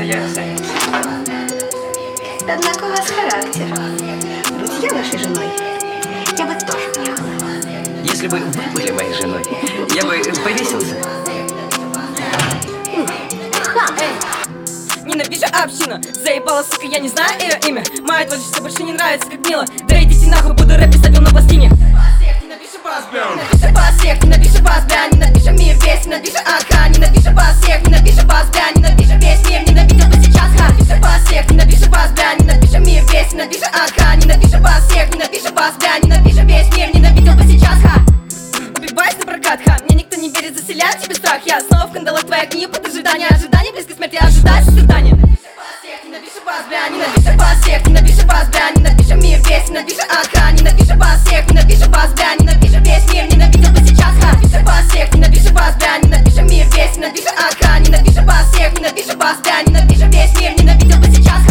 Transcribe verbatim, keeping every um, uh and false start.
я займусь. Однако у вас характер. Будь я вашей женой, я бы тоже уехала. Если бы вы были моей женой, я бы повесился. Хам! Ненавижу общину, заебала, сука, я не знаю ее имя. Моя творчество больше не нравится, как мило. Да идите нахуй, буду рэп писать на пластине. Ненавижу вас, бля, ненавижу вас всех, ненавижу вас, бля, ненавижу мир весь, ненавижу аха, ненавижу вас всех, ненавижу вас, бля, ненавижу весь мир, ненавидел бы сейчас, ха. Ненавижу вас всех, ненавижу вас, бля, ненавижу мир весь, ненавижу аха, ненавижу вас всех, ненавижу вас, бля, ненавижу весь мир, ненавидел бы сейчас, ха. Убиваюсь на прокат, ха, мне никто не верит, заселяю тебе страх. Я снова в кандалах твоя книга под ожидание, ожидание близкой смерти, ожидаю сострадания. Ненавижу вас, бля, ненавижу вас всех, ненавижу вас, бля, ненавижу мир весь, ненавижу аха, ненавижу вас всех, ненавижу вас, бля, ненавижу весь мир, ненавидел бы сейчас, ха. Ненавижу вас всех, ненавижу вас, бля, ненавижу мир весь, ненавижу аха, ненавижу вас всех, ненавижу вас, бля, ненавижу весь мир, ненавидел бы сейчас, ха.